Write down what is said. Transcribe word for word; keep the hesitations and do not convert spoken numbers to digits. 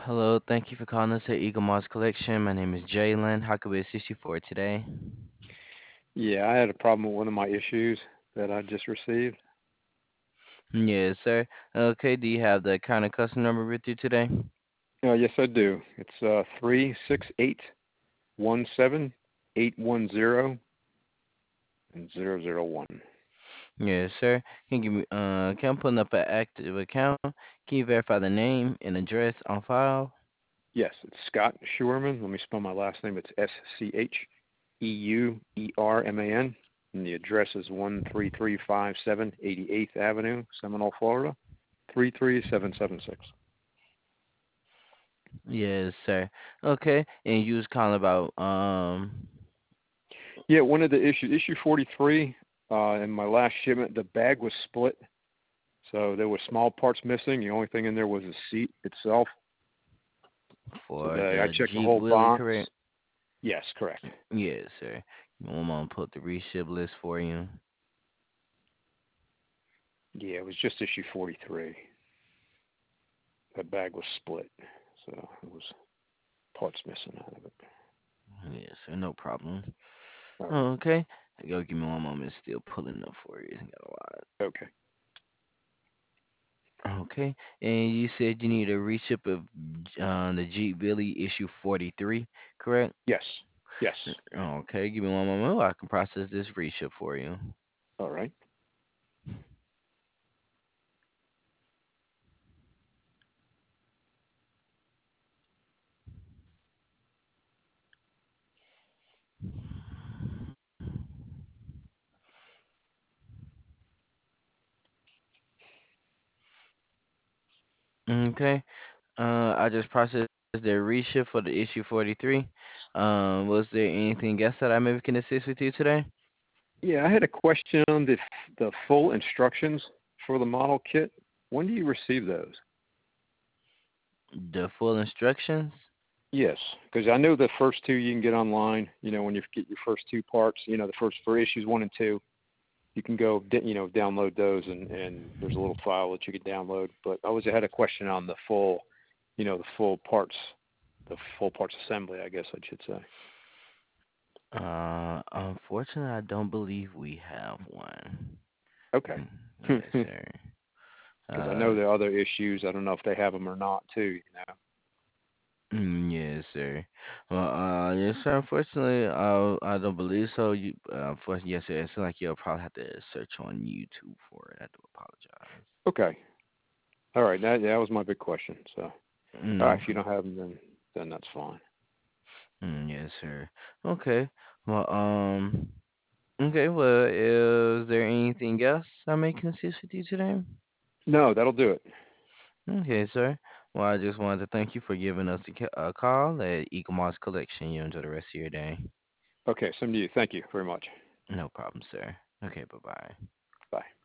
Hello, thank you for calling us at Eagle Moss Collection. My name is Jalen. How can we assist you for today? Yeah, I had a problem with one of my issues that I just received. Yes, sir. Okay, do you have the account and custom number with you today? Uh, yes, I do. It's uh, three six eight one seven eight one zero and zero zero one. Yes, sir. Can you give me uh can I put up an active account? Can you verify the name and address on file? Yes, it's Scott Schuerman. Let me spell my last name. It's S C H E U E R M A N. And the address is one three three five seven eighty-eighth Avenue, Seminole, Florida, three three seven seven six. Yes, sir. Okay, and you was calling about um Yeah, one of the issues, issue forty-three, uh, in my last shipment, the bag was split. So there were small parts missing. The only thing in there was the seat itself. So for the, I the checked the Jeep whole Willie, box. correct? Yes, correct. Yes, sir. I'm gonna put the reship list for you. Yeah, it was just issue forty-three. The bag was split, so it was parts missing out of it. Yes, sir, no problem. All right. Okay. Go give me one moment. It's still pulling up for you. Got a lot. Okay. Okay. And you said you need a reship of uh, the Jeep Billy issue forty-three, correct? Yes. Yes. Okay. Give me one moment. I can process this reship for you. All right. Okay. Uh, I just processed the reship for the issue forty-three. Um, was there anything else that I maybe can assist with you today? Yeah, I had a question on the the full instructions for the model kit. When do you receive those? The full instructions? Yes, because I know the first two you can get online. You know, when you get your first two parts, you know, the first for issues one and two, you can go, you know, download those, and and there's a little file that you can download. But I was I had a question on the full, you know, the full parts, the full parts assembly, I guess I should say. Uh, unfortunately, I don't believe we have one. Okay. Mm, yes, Because sir. I Uh, know the other issues. I don't know if they have them or not too. You know. mm, yes, sir. Well, uh, yes, sir. Unfortunately, uh, I don't believe so. You, uh, unfortunately, yes, sir. It seems like you'll probably have to search on YouTube for it. I do apologize. Okay. All right. That that was my big question. So, all right. No. If you don't have them, then then that's fine. Mm, yes, sir. Okay. Well, um. Okay. Well, is there anything else I may can assist with you today? No, that'll do it. Okay, sir. Well, I just wanted to thank you for giving us a, ca- a call at Eagle Moss Collection. You enjoy the rest of your day. Okay. Same to you. Thank you very much. No problem, sir. Okay, bye bye. Bye.